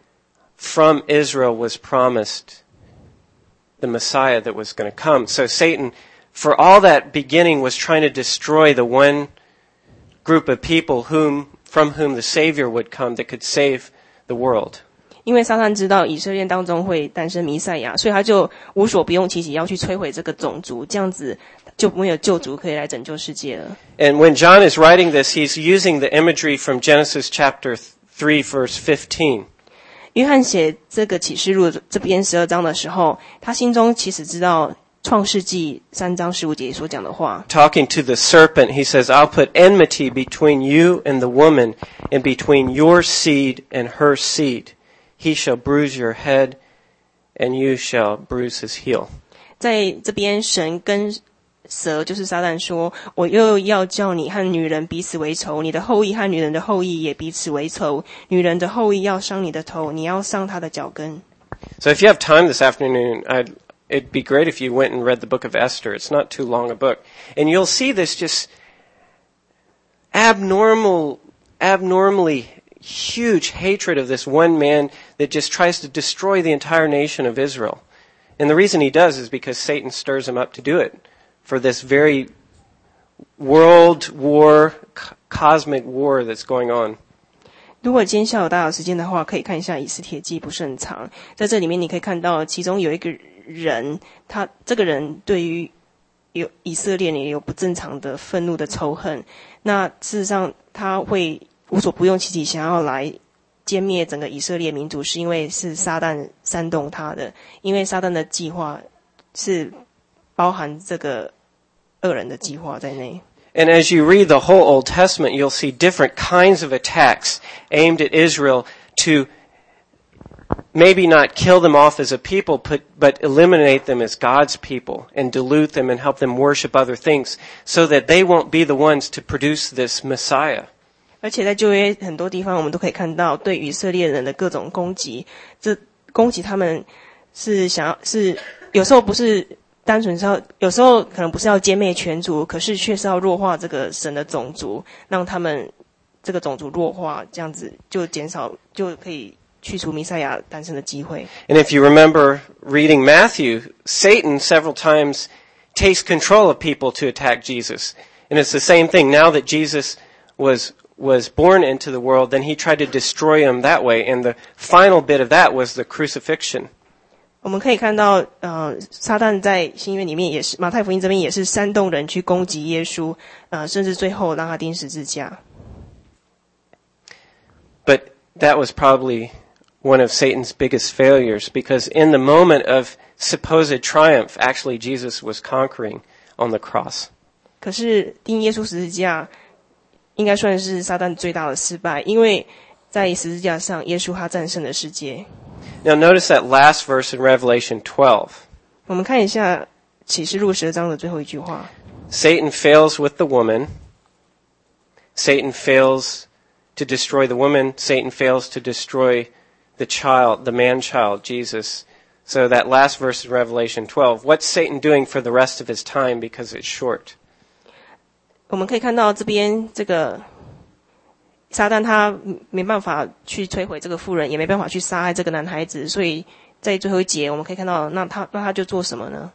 Speaker 2: from Israel was promised the Messiah that was going to come. So Satan, for all that beginning, was trying to destroy the one group of people whom, from whom the Savior would come that could save the world.
Speaker 1: 因为撒旦知道以色列当中会诞生弥赛亚，所以他就无所不用其极要去摧毁这个种族，这样子就没有救主可以来拯救世界了。
Speaker 2: And when John is writing this, he's using the imagery from Genesis chapter three, verse fifteen.
Speaker 1: 约翰写这个启示录这边十二章的时候，他心中其实知道创世纪三章十五节所讲的话。
Speaker 2: Talking to the serpent, he says, I'll put enmity between you and the woman, and between your seed and her seed. He shall bruise your head, and you shall bruise his heel.
Speaker 1: 在这边，神跟蛇就是撒旦说，我又要叫你和女人彼此为仇，你的后裔和女人的后裔也彼此为仇，女人的后裔要伤你的头，你要伤她的脚跟。
Speaker 2: So if you have time this afternoon, I'd, it'd be great if you went and read the book of Esther. It's not too long a book. And you'll see this just abnormal, abnormally huge hatred of this one man that just tries to destroy the entire nation of Israel. And the reason he does is because Satan stirs him up to do it for this very world war, cosmic war that's going on.
Speaker 1: 如果今天下午大家有时间的话，可以看一下以斯帖记，不是很长。在这里面你可以看到，其中有一个人，他这个人对于有以色列人有不正常的愤怒的仇恨。那事实上他会无所不用其极，想要来歼灭整个以色列民族，是因为是撒旦煽动他的，因为撒旦的计划是包含这个恶人的计划在内。
Speaker 2: And as you read the whole Old Testament, you'll see different kinds of attacks aimed at Israel to maybe not kill them off as a people, but, but eliminate them as God's people and dilute them and help them worship other things so that they won't be the ones to produce this Messiah.
Speaker 1: 而且在旧约很多地方，我们都可以看到对以色列人的各种攻击。这攻击他们是想要是有时候不是单纯是要，有时候可能不是要歼灭全族，可是却是要弱化这个神的种族，让他们这个种族弱化，这样子就减少，就可以去除弥赛亚诞生的机会。
Speaker 2: And if you remember reading Matthew, Satan several times takes control of people to attack Jesus. And it's the same thing. Now that Jesus was was born into the world, then he tried to destroy him that way. And the final bit of that was the crucifixion.
Speaker 1: 我们可以看到，呃，撒旦在新约里面也是，马太福音这边也是煽动人去攻击耶稣，呃，甚至最后让他钉十字架。
Speaker 2: But that was probably one of Satan's biggest failures, because in the moment of supposed triumph, actually Jesus was conquering on the cross.
Speaker 1: 可是钉耶稣十字架应该算是撒旦最大的失败，因为在十字架上耶稣他战胜了世界。
Speaker 2: Now notice that last verse in Revelation twelve.
Speaker 1: 我们看一下启示录十二章的最后一句话。
Speaker 2: Satan fails with the woman. Satan fails to destroy the woman. Satan fails to destroy the child, the man-child, Jesus. So that last verse in Revelation twelve, what's Satan doing for the rest of his time because it's short?
Speaker 1: 我们可以看到这边这个撒旦他没办法去摧毁这个妇人，也没办法去杀害这个男孩子，所以在最后一节我们可以看到，那他那他就做什么呢？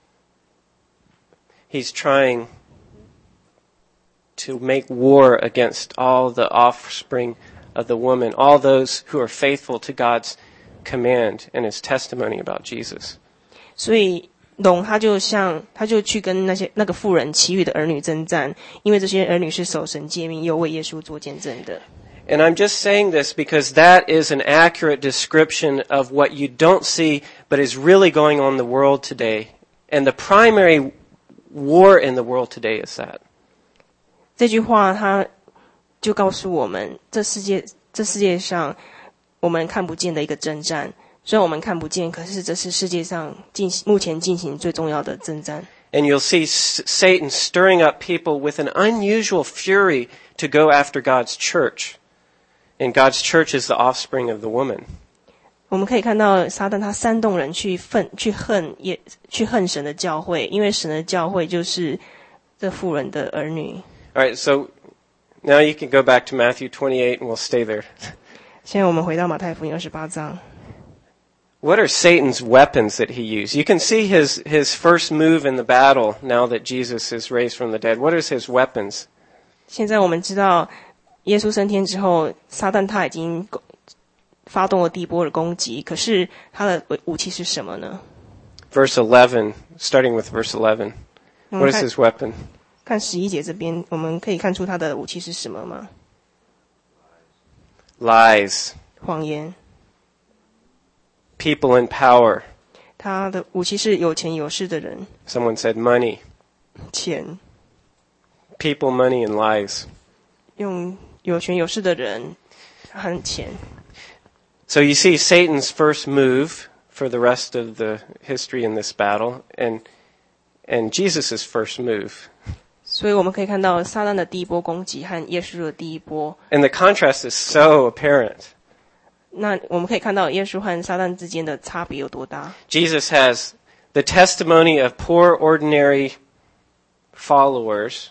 Speaker 2: He's trying to make war against all the offspring of the woman, all those who are faithful to God's command and his testimony about Jesus.
Speaker 1: 所以龙他就像他就去跟那些那个妇人其余的儿女征战，因为这些儿女是守神诫命又为耶稣做见证的。
Speaker 2: And I'm just saying this because that is an accurate description of what you don't see but is really going on in the world today. And the primary war in the world today is that.
Speaker 1: 这句话他就告诉我们，这世界这世界上我们看不见的一个征战。虽然我们看不见，可是这是世界上进行目前进行最重要的征战。
Speaker 2: And you'll see Satan stirring up people with an unusual fury to go after God's church. And God's church is the offspring of the woman.
Speaker 1: 我们可以看到撒旦他煽动人去愤去恨也去恨神的教会，因为神的教会就是这妇人的儿女。
Speaker 2: All right, so now you can go back to Matthew twenty-eight and we'll stay there.
Speaker 1: 现在我们回到马太福音二十八章。
Speaker 2: What are Satan's weapons that he used? You can see his, his first move in the battle now that Jesus is raised from the dead. What is his weapons?
Speaker 1: 现在我们知道耶稣升天之后，撒旦他已经发动了第一波的攻击，可是他的武器是什么呢？
Speaker 2: Verse eleven, starting with verse eleven. What is his weapon?
Speaker 1: 看十一节这边，我们可以看出他的武器是什么吗？
Speaker 2: Lies.
Speaker 1: 谎言。
Speaker 2: People in power.
Speaker 1: 他的武器是有钱有势的人。
Speaker 2: Someone said money.
Speaker 1: 钱。
Speaker 2: People, money, and lies.
Speaker 1: 用有权有势的人和钱。
Speaker 2: So you see Satan's first move for the rest of the history in this battle, and and Jesus' first move.
Speaker 1: 所以我们可以看到撒旦的第一波攻击和耶稣的第一波。
Speaker 2: And the contrast is so apparent.
Speaker 1: 那我们可以看到耶稣和撒旦之间的差别有多大。
Speaker 2: Jesus has the testimony of poor, ordinary followers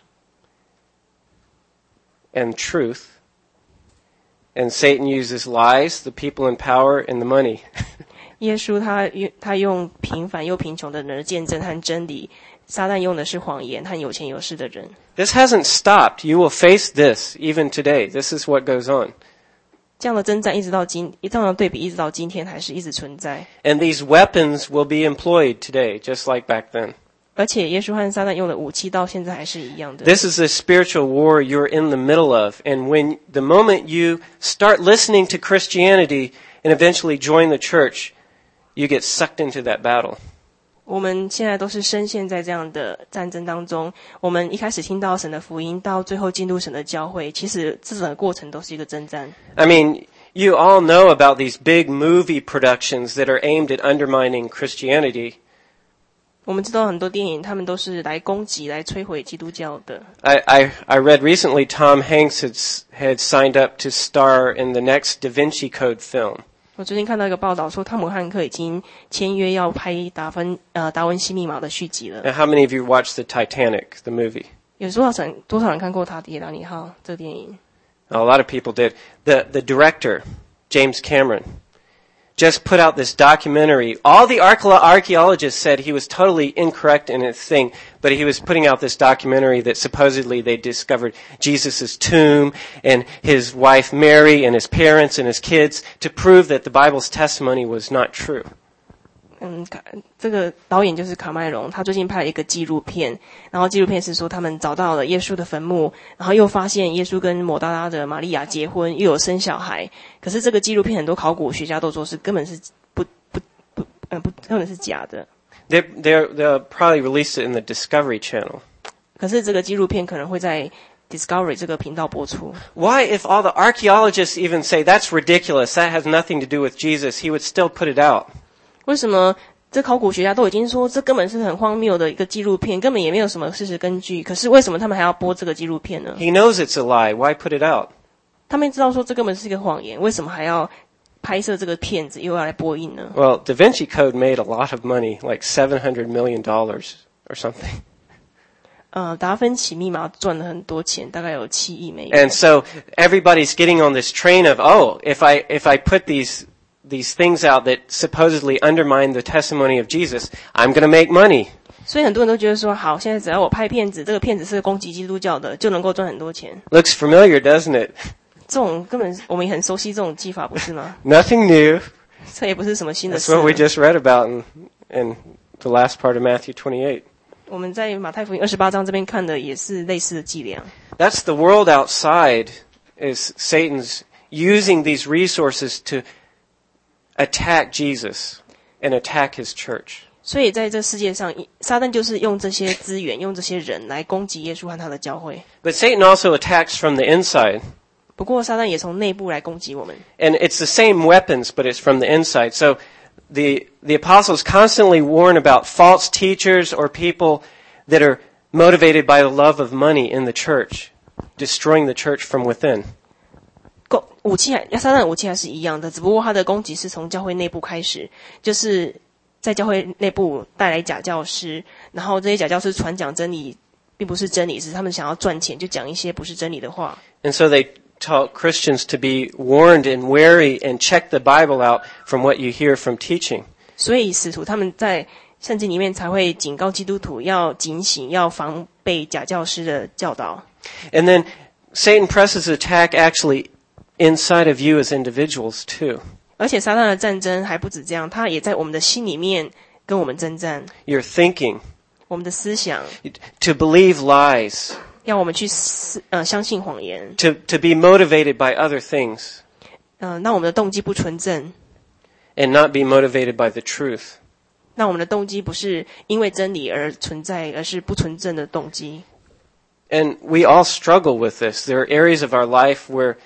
Speaker 2: and truth. And Satan uses lies, the people in power, and the money.
Speaker 1: 耶稣他他用平凡又贫穷的人的见证和真理，撒旦用的是谎言和有钱有势的人。
Speaker 2: This hasn't stopped. You will face this even today. This is what goes on.
Speaker 1: 这样的征战一直到今，这样的对比一直到今天还是一直存在。
Speaker 2: And these weapons will be employed today, just like back then.
Speaker 1: 而且耶稣和撒旦用的武器到现在还是一样的。
Speaker 2: This is the spiritual war you're in the middle of. And when the moment you start listening to Christianity and eventually join the church, you get sucked into that battle.
Speaker 1: 我们现在都是深陷在这样的战争当中。我们一开始听到神的福音，到最后进入神的教会，其实这整个过程都是一个征战。
Speaker 2: I mean, you all know about these big movie productions that are aimed at undermining Christianity.
Speaker 1: 我们知道很多电影，他们都是来攻击、来摧毁基督教的。
Speaker 2: I, I, I read recently Tom Hanks had, had signed up to star in the next Da Vinci Code film.
Speaker 1: 我最近看到一个报道说，汤姆汉克已经签约要拍达芬呃达文西密码的续集了。
Speaker 2: Now, how many of you watched the Titanic, the movie?
Speaker 1: 有多少人多少人看过《塔迪达尼号》这个电影？
Speaker 2: A lot of people did. The, the director, James Cameron, just put out this documentary. All the archaeologists said he was totally incorrect in his thing, but he was putting out this documentary that supposedly they discovered Jesus' tomb and his wife Mary and his parents and his kids to prove that the Bible's testimony was not true.
Speaker 1: 嗯，这个导演就是卡麦隆，他最近拍了一个纪录片，然后纪录片是说他们找到了耶稣的坟墓，然后又发现耶稣跟抹大拉的玛利亚结婚，又有生小孩。可是这个纪录片很多考古学家都说是根本是不不不呃不根本是假的。
Speaker 2: They, they're, they'll probably release it in the Discovery Channel.
Speaker 1: 可是这个纪录片可能会在 Discovery 这个频道播出。
Speaker 2: Why, if all the archaeologists even say that's ridiculous, that has nothing to do with Jesus, he would still put it out?
Speaker 1: 为什么这考古学家都已经说这根本是很荒谬的一个纪录片，根本也没有什么事实根据，可是为什么他们还要播这个纪录片呢？
Speaker 2: He knows it's a lie. Why put it out?
Speaker 1: 他们知道说这根本是一个谎言，为什么还要拍摄这个片子又要来播映呢？
Speaker 2: Well, Da Vinci Code made a lot of money, like seven hundred million dollars or something.
Speaker 1: 呃，达芬奇密码赚了很多钱，大概有七亿美元。
Speaker 2: And so everybody's getting on this train of, oh, if I, if I put these, these things out that supposedly undermine the testimony of Jesus, I'm going to make money.
Speaker 1: 所以很多人都觉得说，好，现在只要我拍片子，这个片子是攻击基督教的，就能够赚很多钱。
Speaker 2: Looks familiar, doesn't it?
Speaker 1: 这种根本我们也很熟悉这种技法，不是吗？
Speaker 2: Nothing new.
Speaker 1: 这也不是什么新的
Speaker 2: That's
Speaker 1: 事。
Speaker 2: what we just read about in, in the last part of Matthew twenty-eight.
Speaker 1: 我们在马太福音二十八章这边看的也是类似的伎俩。
Speaker 2: That's the world outside, is Satan's using these resources to attack Jesus and attack his church.
Speaker 1: 所以在这世界上，撒旦就是用这些资源，用这些人来攻击耶稣和他的教会。
Speaker 2: But Satan also attacks from the inside.
Speaker 1: 不过撒旦也从内部来攻击我们。
Speaker 2: And it's the same weapons, but it's from the inside. So the, the apostles constantly warn about false teachers or people that are motivated by the love of money in the church, destroying the church from within.
Speaker 1: 攻武器还撒旦的武器还是一样的，只不过他的攻击是从教会内部开始，就是在教会内部带来假教师，然后这些假教师传讲真理，并不是真理，是他们想要赚钱，就讲一些不是真理的话。
Speaker 2: And so they taught Christians to be warned and wary and check the Bible out from what you hear from teaching.
Speaker 1: 所以使徒他们在圣经里面才会警告基督徒要警醒，要防备假教师的教导。
Speaker 2: And then Satan presses attack actually inside of you as individuals too.
Speaker 1: 而且撒旦的战争还不止这样，他也在我们的心里面跟我们征战，
Speaker 2: Your thinking,
Speaker 1: 我们的思想，
Speaker 2: to believe lies,
Speaker 1: 要我们去思呃相信谎言，
Speaker 2: to, to be motivated by other things,
Speaker 1: 呃，让我们的动机不纯正，
Speaker 2: and not be motivated by the truth.
Speaker 1: 让我们的动机不是因为真理而存在，而是不纯正的动机。
Speaker 2: And we all struggle with this. There are areas of our life where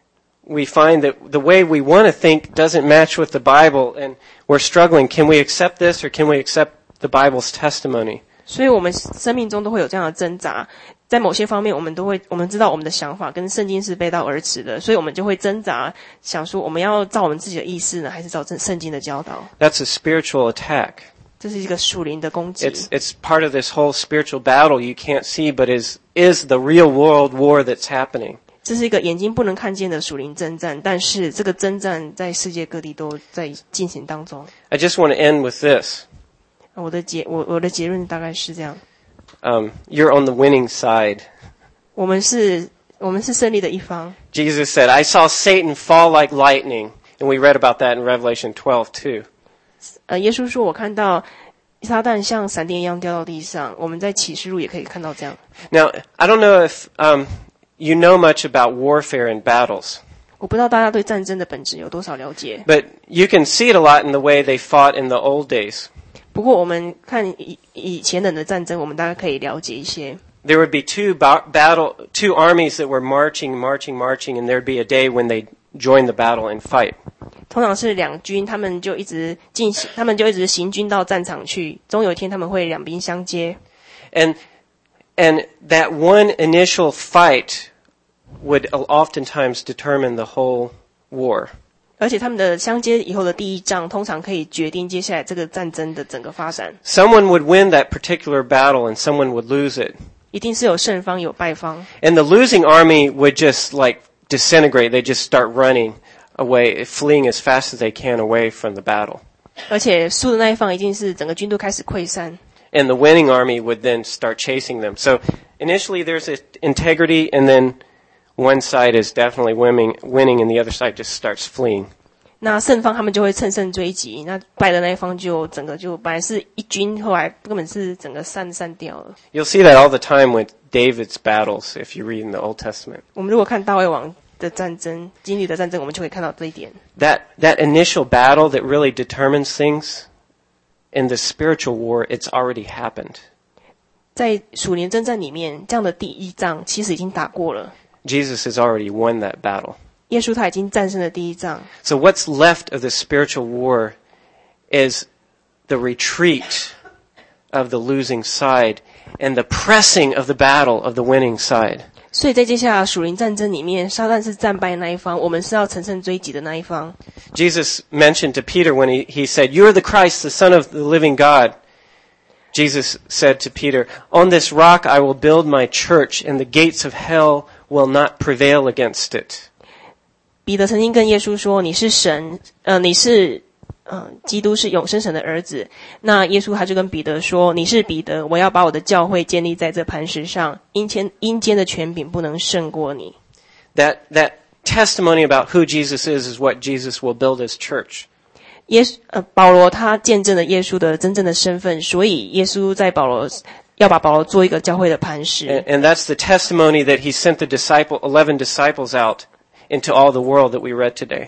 Speaker 2: we find that the way we want to think doesn't match with the Bible, and we're struggling. Can we accept this, or can we accept the Bible's testimony?
Speaker 1: 所以我们生命中都会有这样的挣扎，在某些方面我们都会，我们知道我们的想法跟圣经是背道而驰的，所以我们就会挣扎，想说我们要照我们自己的意思呢，还是照圣经的教导？
Speaker 2: That's a spiritual attack.
Speaker 1: 这是一个属灵的攻击。
Speaker 2: It's, it's part of this whole spiritual battle you can't see, but is, is the real world war that's happening.
Speaker 1: 这是一个眼睛不能看见的属灵征战，但是这个征战在世界各地都在进行当中。
Speaker 2: I just want to end with this.
Speaker 1: 我的结我我的结论大概是这样：
Speaker 2: Um, you're on the winning side.
Speaker 1: 我们是我们是胜利的一方。
Speaker 2: Jesus said, I saw Satan fall like lightning. And we read about that in Revelation twelve too.
Speaker 1: 呃，耶稣说：“我看到撒旦像闪电一样掉到地上。”我们在启示录也可以看到这样。
Speaker 2: Now, I don't know if um, you know much about warfare and battles.
Speaker 1: 我不知道大家对战争的本质有多少了解，
Speaker 2: But you can see it a lot in the way they fought in the old days.
Speaker 1: 不过我们看以以前人的战争，我们大概可以了解一些。
Speaker 2: There would be two ba- battle, two armies that were marching, marching, marching, and there'd be a day when they join the battle and fight.
Speaker 1: 通常是两军，他们就一直进行，他们就一直行军到战场去。终有一天，他们会两兵相接。
Speaker 2: And and that one initial fight would oftentimes determine the whole war.
Speaker 1: 而且他们的相接以后的第一仗，通常可以决定接下来这个战争的整个发展。
Speaker 2: Someone would win that particular battle and someone would lose it.
Speaker 1: 一定是有胜方有败方。
Speaker 2: And the losing army would just like disintegrate. They just start running away, fleeing as fast as they can away from the battle.
Speaker 1: 而且输的那一方一定是整个军队开始溃散。
Speaker 2: And the winning army would then start chasing them. So initially there's this integrity, and then one side is definitely winning, winning, and the other side just starts fleeing.
Speaker 1: 那胜方他们就会乘胜追击，那败的那一方就整个就本来是一军，后来根本是整个散散掉了。
Speaker 2: You'll see that all the time with David's battles if you read in the Old Testament.
Speaker 1: 我们如果看大卫王的战争，经历的战争，我们就会看到这一点。
Speaker 2: That that initial battle that really determines things in the spiritual war, it's already happened.
Speaker 1: 在属灵征战里面，这样的第一仗其实已经打过了。
Speaker 2: Jesus has already won that battle.
Speaker 1: 耶稣他已经战胜了第一仗。
Speaker 2: So what's left of the spiritual war is the retreat of the losing side and the pressing of the battle of the winning side.
Speaker 1: 所以在接下来属灵战争里面，撒旦是战败那一方，我们是要乘胜追击的那一方。
Speaker 2: Jesus mentioned to Peter when he, he said, "You are the Christ, the Son of the living God." Jesus said to Peter, "On this rock I will build my church, and the gates of hell will not prevail against it."
Speaker 1: 彼得曾经跟耶稣说：“你是神，呃，你是呃，基督是永生神的儿子。”那耶稣他就跟彼得说：“你是彼得，我要把我的教会建立在这磐石上，阴间阴间的权柄不能胜过你。”
Speaker 2: That that testimony about who Jesus is is what Jesus will build his church.
Speaker 1: 耶稣呃，保罗他见证了耶稣的真正的身份，所以耶稣在保罗要把保罗做一个教会的磐石。
Speaker 2: And, and that's the testimony that he sent the disciple, eleven disciples out into all the world that we read today.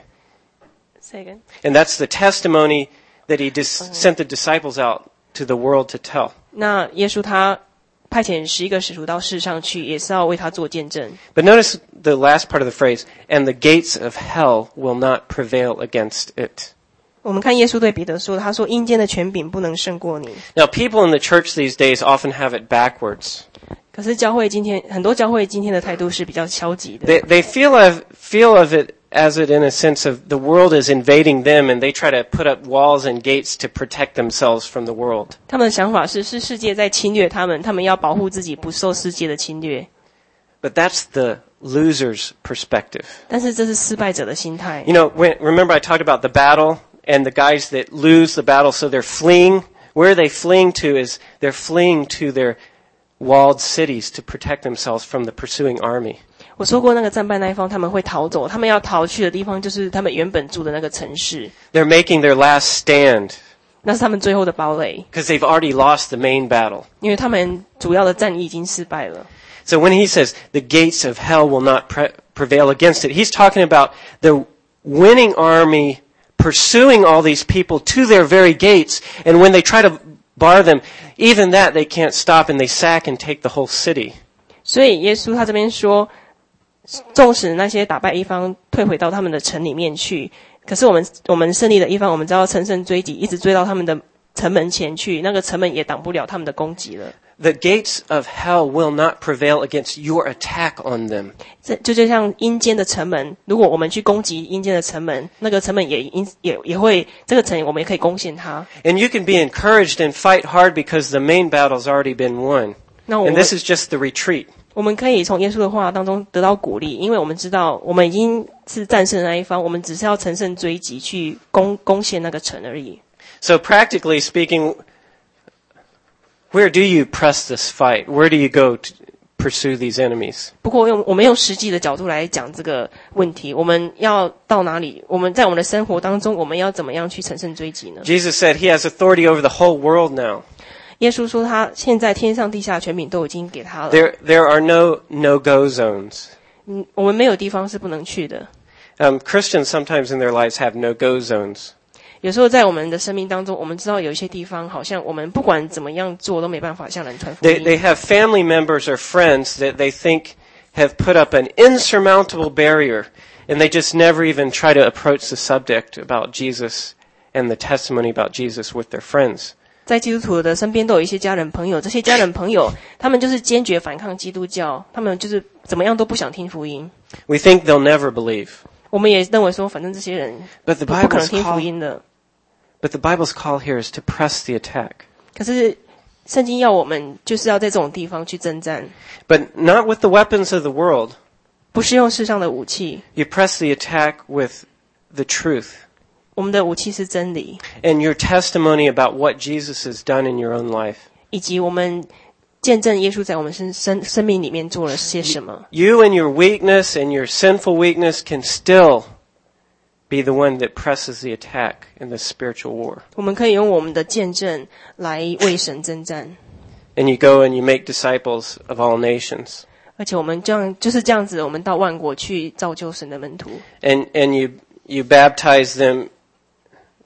Speaker 1: Say again.
Speaker 2: And that's the testimony that he dis- sent the disciples out to the world to tell.
Speaker 1: 那耶稣他派遣十一个使徒到世上去，也是要为他做见证。
Speaker 2: But notice the last part of the phrase, and the gates of hell will not prevail against it.
Speaker 1: 我们看耶稣对彼得说，他说阴间的权柄不能胜过你。
Speaker 2: Now, people in the church these days often have it backwards.
Speaker 1: 可是教会今天很多教会今天的态度是比较消极的。
Speaker 2: They, they feel of, feel of it as it in a sense of the world is invading them, and they try to put up walls and gates to protect themselves from the world.
Speaker 1: 他们的想法是，是世界在侵略他们，他们要保护自己不受世界的侵略。
Speaker 2: But that's the loser's perspective.
Speaker 1: 但是这是失败者的心态。
Speaker 2: You know, when, remember I talked about the battle and the guys that lose the battle, so they're fleeing? Where are they fleeing to is they're fleeing to their walled cities to protect themselves from the pursuing army.
Speaker 1: 我说过那个战败那一方他们会逃走，他们要逃去的地方就是他们原本住的那个城市。
Speaker 2: They're making their last stand
Speaker 1: 那是他们最后的堡垒，
Speaker 2: because they've already lost the main battle.
Speaker 1: 因为他们主要的战役已经失败了。
Speaker 2: So when he says the gates of hell will not pre- prevail against it, he's talking about the winning army pursuing all these people to their very gates, and when they try to bar them, even that they can't stop, and they sack and take the whole city.
Speaker 1: 所以耶稣他这边说，纵使那些打败一方退回到他们的城里面去，可是我们我们胜利的一方，我们只要乘胜追击，一直追到他们的城门前去，那个城门也挡不了他们的攻击了。
Speaker 2: The gates of hell will not prevail against your attack on them.
Speaker 1: 这就就像阴间的城门，如果我们去攻击阴间的城门，那个城门也因也也会这个城我们也可以攻陷它。
Speaker 2: And you can be encouraged and fight hard because the main battle's already been won.
Speaker 1: 那我
Speaker 2: And
Speaker 1: 们
Speaker 2: this is just the retreat.
Speaker 1: 我们可以从耶稣的话当中得到鼓励，因为我们知道我们已经是战胜的那一方，我们只是要乘胜追击去攻攻陷那个城而已。
Speaker 2: So practically speaking, where do you press this fight? Where do you go to pursue these enemies?
Speaker 1: 不过用我们用实际的角度来讲这个问题，我们要到哪里？我们在我们的生活当中，我们要怎么样去乘胜追击呢？
Speaker 2: Jesus said he has authority over the whole world now.
Speaker 1: 耶稣说他现在天上地下权柄都已经给他了。
Speaker 2: There, there are no no-go zones.
Speaker 1: 嗯，我们没有地方是不能去的。
Speaker 2: Um, Christians sometimes in their lives have no-go zones.
Speaker 1: 有时候在我们的生命当中，我们知道有一些地方好像我们不管怎么样做都没办法向人传福
Speaker 2: They,
Speaker 1: 音。
Speaker 2: they have family members or friends that they think have put up an insurmountable barrier, and they just never even try to approach the subject about Jesus and the testimony about Jesus with their friends.
Speaker 1: 在基督徒的身边都有一些家人朋友，这些家人朋友他们就是坚决反抗基督教，他们就是怎么样都不想听福音。
Speaker 2: We think they'll never believe.
Speaker 1: 我们也认为说，反正这些人
Speaker 2: But the
Speaker 1: 不不可能
Speaker 2: Bible's
Speaker 1: 听福
Speaker 2: call,
Speaker 1: 音的。
Speaker 2: but the Bible's call here is to press the attack.
Speaker 1: 可是圣经要我们就是要在这种地方去征战，
Speaker 2: But not with the weapons of the world.
Speaker 1: 不是用世上的武器，
Speaker 2: You press the attack with the truth
Speaker 1: 我们的武器是真理，
Speaker 2: and your testimony about what Jesus has done in your own life.
Speaker 1: 以及我们见证耶稣在我们生生生命里面做了些什么。
Speaker 2: You and your weakness and your sinful weakness can still be the one that presses the attack in the spiritual war.
Speaker 1: 我们可以用我们的见证来为神征战，
Speaker 2: And you go and you make disciples of all nations.
Speaker 1: 而且我们这样就是这样子，我们到万国去造就神的门徒，
Speaker 2: And, and you, you baptize them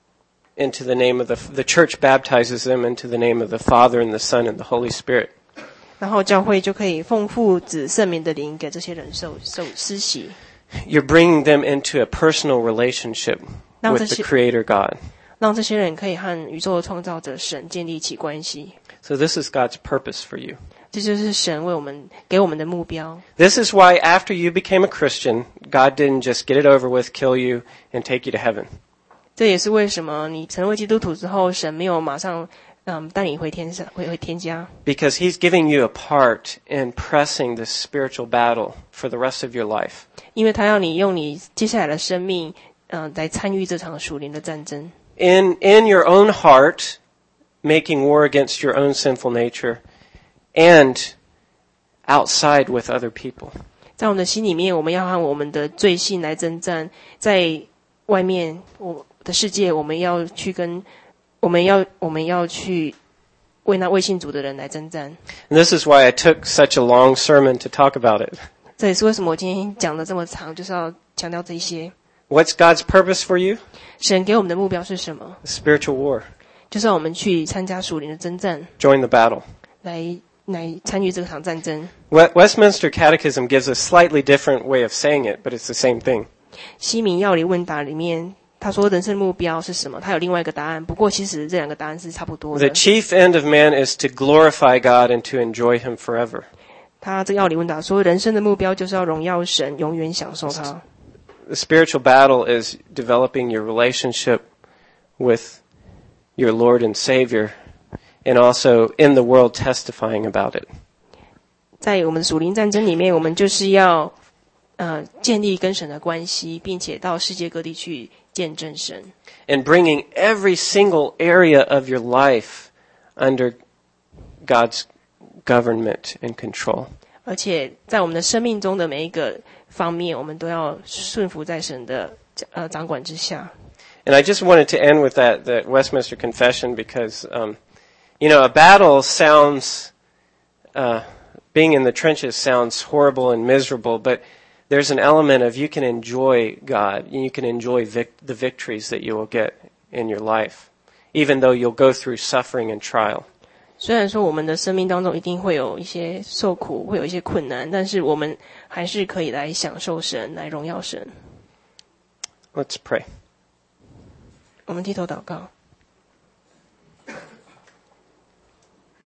Speaker 2: into the name of the, the church baptizes them into the name of the Father and the Son and the Holy Spirit.
Speaker 1: 然后教会就可以奉父子圣名的灵给这些人受受施洗。
Speaker 2: You're bringing them into a personal relationship with the Creator God.
Speaker 1: 让这些人可以和宇宙的创造者神建立起关系。
Speaker 2: So this is God's purpose for you.
Speaker 1: 这就是神为我们给我们的目标。
Speaker 2: This is why after you became a Christian, God didn't just get it over with, kill you, and take you to heaven.
Speaker 1: 这也是为什么你成为基督徒之后，神没有马上嗯带你回天上，回回天家。
Speaker 2: Because He's giving you a part in pressing this spiritual battle for the rest of your life.
Speaker 1: 因为他要你用你接下来的生命，嗯、呃，来参与这场属灵的战争。
Speaker 2: In in your own heart, making war against your own sinful nature, and outside with other people.
Speaker 1: 在我们的心里面，我们要和我们的罪性来征战；在外面，我的世界，我们要去跟，我们要我们要去为那未信主的人来征战。
Speaker 2: And this is why I took such a long sermon to talk about it.
Speaker 1: 这也是为什么我今天讲的这么长，就是要强调这些。
Speaker 2: What's God's purpose for you?
Speaker 1: 神给我们的目标是什么？
Speaker 2: Spiritual war.
Speaker 1: 就是让我们去参加属灵的征战，
Speaker 2: Join the battle.
Speaker 1: 来来参与这场战争。
Speaker 2: Westminster Catechism gives a slightly different way of saying it, but it's the same thing.
Speaker 1: 西敏要理问答里面，他说人生目标是什么？他有另外一个答案，不过其实这两个答案是差不多的。
Speaker 2: The chief end of man is to glorify God and to enjoy Him forever.
Speaker 1: 他这个要理问答说，人生的目标就是要荣耀神，永远享受他。
Speaker 2: The spiritual battle is developing your relationship with your Lord and Savior, and also in the world testifying about it.
Speaker 1: 在我们属灵战争里面，我们就是要呃建立跟神的关系，并且到世界各地去见证神。
Speaker 2: And bringing every single area of your life under God's government and control.
Speaker 1: 而且在我们的生命中的每一个方面，我们都要顺服在神的呃掌管之下。
Speaker 2: And I just wanted to end with that, that Westminster Confession because, um, you know, a battle sounds, uh, being in the trenches sounds horrible and miserable, but there's an element of you can enjoy God, and you can enjoy vic- the victories that you will get in your life, even though you'll go through suffering and trial.
Speaker 1: 虽然说我们的生命当中一定会有一些受苦，会有一些困难，但是我们还是可以来享受神，来荣耀神。
Speaker 2: Let's pray.
Speaker 1: 我们低头祷告。